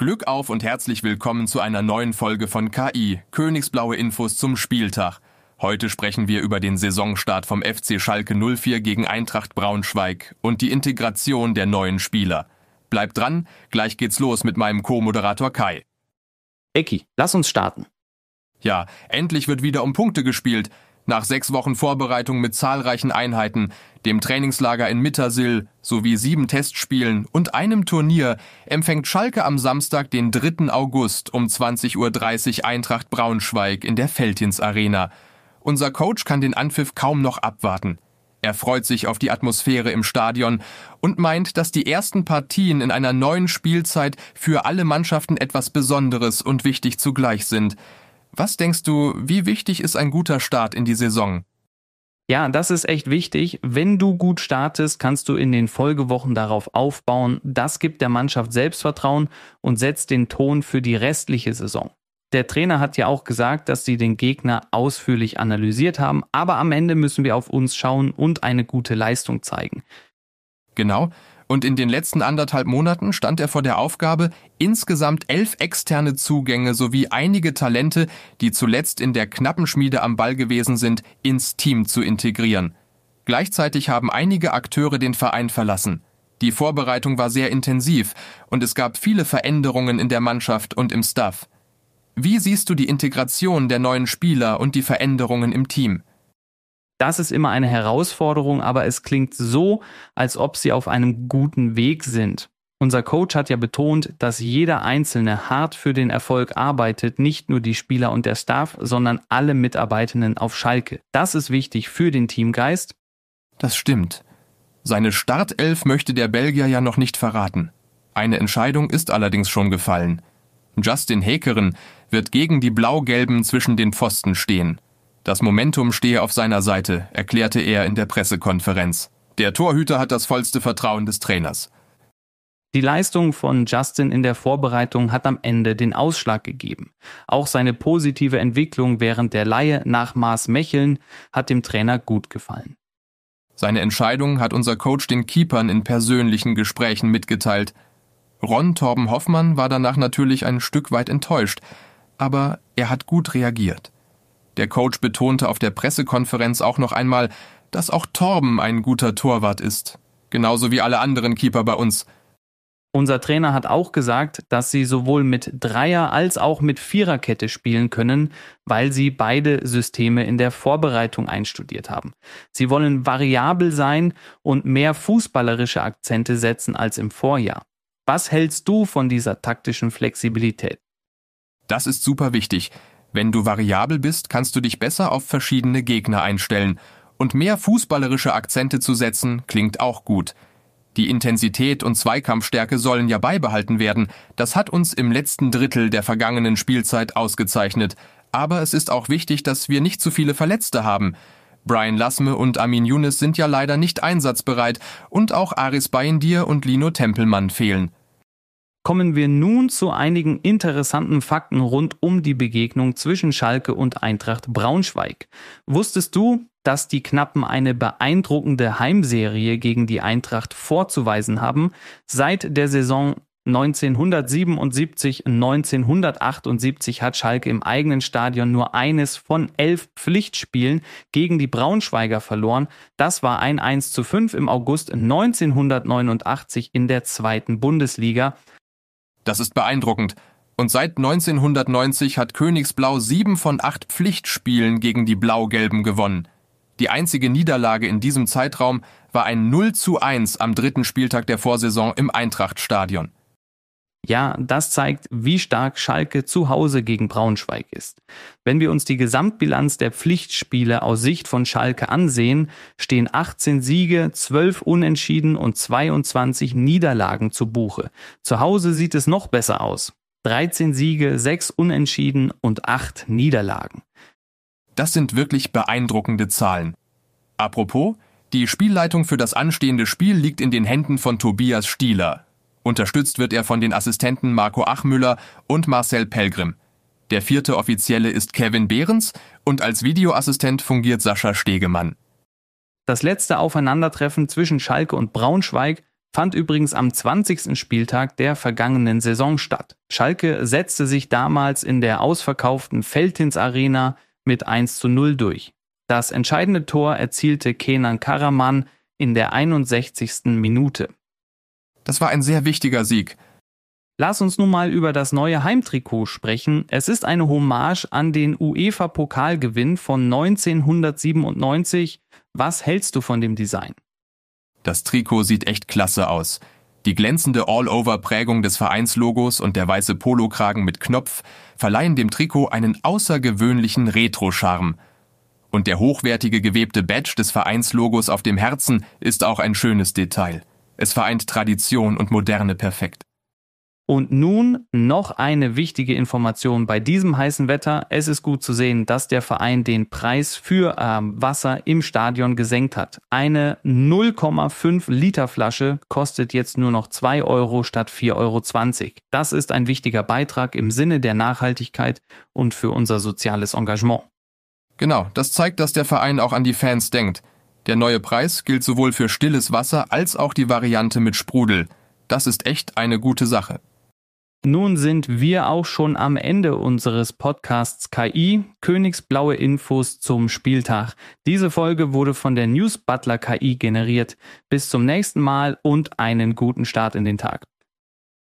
Glück auf und herzlich willkommen zu einer neuen Folge von KI, Königsblaue Infos zum Spieltag. Heute sprechen wir über den Saisonstart vom FC Schalke 04 gegen Eintracht Braunschweig und die Integration der neuen Spieler. Bleibt dran, gleich geht's los mit meinem Co-Moderator Kai. Ecki, lass uns starten. Ja, endlich wird wieder um Punkte gespielt. Nach 6 Wochen Vorbereitung mit zahlreichen Einheiten, dem Trainingslager in Mittersill sowie 7 Testspielen und einem Turnier empfängt Schalke am Samstag, den 3. August um 20:30 Uhr Eintracht Braunschweig in der Veltins Arena. Unser Coach kann den Anpfiff kaum noch abwarten. Er freut sich auf die Atmosphäre im Stadion und meint, dass die ersten Partien in einer neuen Spielzeit für alle Mannschaften etwas Besonderes und wichtig zugleich sind. Was denkst du, wie wichtig ist ein guter Start in die Saison? Ja, das ist echt wichtig. Wenn du gut startest, kannst du in den Folgewochen darauf aufbauen. Das gibt der Mannschaft Selbstvertrauen und setzt den Ton für die restliche Saison. Der Trainer hat ja auch gesagt, dass sie den Gegner ausführlich analysiert haben, aber am Ende müssen wir auf uns schauen und eine gute Leistung zeigen. Genau. Und in den letzten 1,5 Monaten stand er vor der Aufgabe, insgesamt 11 externe Zugänge sowie einige Talente, die zuletzt in der Knappenschmiede am Ball gewesen sind, ins Team zu integrieren. Gleichzeitig haben einige Akteure den Verein verlassen. Die Vorbereitung war sehr intensiv und es gab viele Veränderungen in der Mannschaft und im Staff. Wie siehst du die Integration der neuen Spieler und die Veränderungen im Team? Das ist immer eine Herausforderung, aber es klingt so, als ob sie auf einem guten Weg sind. Unser Coach hat ja betont, dass jeder Einzelne hart für den Erfolg arbeitet, nicht nur die Spieler und der Staff, sondern alle Mitarbeitenden auf Schalke. Das ist wichtig für den Teamgeist. Das stimmt. Seine Startelf möchte der Belgier ja noch nicht verraten. Eine Entscheidung ist allerdings schon gefallen. Justin Häkeren wird gegen die Blau-Gelben zwischen den Pfosten stehen. Das Momentum stehe auf seiner Seite, erklärte er in der Pressekonferenz. Der Torhüter hat das vollste Vertrauen des Trainers. Die Leistung von Justin in der Vorbereitung hat am Ende den Ausschlag gegeben. Auch seine positive Entwicklung während der Leihe nach Maasmechelen hat dem Trainer gut gefallen. Seine Entscheidung hat unser Coach den Keepern in persönlichen Gesprächen mitgeteilt. Ron Torben Hoffmann war danach natürlich ein Stück weit enttäuscht, aber er hat gut reagiert. Der Coach betonte auf der Pressekonferenz auch noch einmal, dass auch Torben ein guter Torwart ist. Genauso wie alle anderen Keeper bei uns. Unser Trainer hat auch gesagt, dass sie sowohl mit Dreier- als auch mit Viererkette spielen können, weil sie beide Systeme in der Vorbereitung einstudiert haben. Sie wollen variabel sein und mehr fußballerische Akzente setzen als im Vorjahr. Was hältst du von dieser taktischen Flexibilität? Das ist super wichtig. Wenn du variabel bist, kannst du dich besser auf verschiedene Gegner einstellen. Und mehr fußballerische Akzente zu setzen, klingt auch gut. Die Intensität und Zweikampfstärke sollen ja beibehalten werden. Das hat uns im letzten Drittel der vergangenen Spielzeit ausgezeichnet. Aber es ist auch wichtig, dass wir nicht zu viele Verletzte haben. Brian Lasme und Amin Younes sind ja leider nicht einsatzbereit und auch Aris Bayindir und Lino Tempelmann fehlen. Kommen wir nun zu einigen interessanten Fakten rund um die Begegnung zwischen Schalke und Eintracht Braunschweig. Wusstest du, dass die Knappen eine beeindruckende Heimserie gegen die Eintracht vorzuweisen haben? Seit der Saison 1977/1978 hat Schalke im eigenen Stadion nur eines von 11 Pflichtspielen gegen die Braunschweiger verloren. Das war ein 1:5 im August 1989 in der 2. Bundesliga. Das ist beeindruckend. Und seit 1990 hat Königsblau 7 von 8 Pflichtspielen gegen die Blau-Gelben gewonnen. Die einzige Niederlage in diesem Zeitraum war ein 0:1 am 3. Spieltag der Vorsaison im Eintrachtstadion. Ja, das zeigt, wie stark Schalke zu Hause gegen Braunschweig ist. Wenn wir uns die Gesamtbilanz der Pflichtspiele aus Sicht von Schalke ansehen, stehen 18 Siege, 12 Unentschieden und 22 Niederlagen zu Buche. Zu Hause sieht es noch besser aus. 13 Siege, 6 Unentschieden und 8 Niederlagen. Das sind wirklich beeindruckende Zahlen. Apropos, die Spielleitung für das anstehende Spiel liegt in den Händen von Tobias Stieler. Unterstützt wird er von den Assistenten Marco Achmüller und Marcel Pelgrim. Der 4. Offizielle ist Kevin Behrens und als Videoassistent fungiert Sascha Stegemann. Das letzte Aufeinandertreffen zwischen Schalke und Braunschweig Fand übrigens am 20. Spieltag der vergangenen Saison statt. Schalke setzte sich damals in der ausverkauften Veltins Arena mit 1:0 durch. Das entscheidende Tor erzielte Kenan Karaman in der 61. Minute. Das war ein sehr wichtiger Sieg. Lass uns nun mal über das neue Heimtrikot sprechen. Es ist eine Hommage an den UEFA-Pokalgewinn von 1997. Was hältst du von dem Design? Das Trikot sieht echt klasse aus. Die glänzende All-Over-Prägung des Vereinslogos und der weiße Polokragen mit Knopf verleihen dem Trikot einen außergewöhnlichen Retro-Charme. Und der hochwertige gewebte Badge des Vereinslogos auf dem Herzen ist auch ein schönes Detail. Es vereint Tradition und Moderne perfekt. Und nun noch eine wichtige Information bei diesem heißen Wetter. Es ist gut zu sehen, dass der Verein den Preis für Wasser im Stadion gesenkt hat. Eine 0,5 Liter Flasche kostet jetzt nur noch 2 Euro statt 4,20 Euro. Das ist ein wichtiger Beitrag im Sinne der Nachhaltigkeit und für unser soziales Engagement. Genau, das zeigt, dass der Verein auch an die Fans denkt. Der neue Preis gilt sowohl für stilles Wasser als auch die Variante mit Sprudel. Das ist echt eine gute Sache. Nun sind wir auch schon am Ende unseres Podcasts KI, Königsblaue Infos zum Spieltag. Diese Folge wurde von der News Butler KI generiert. Bis zum nächsten Mal und einen guten Start in den Tag.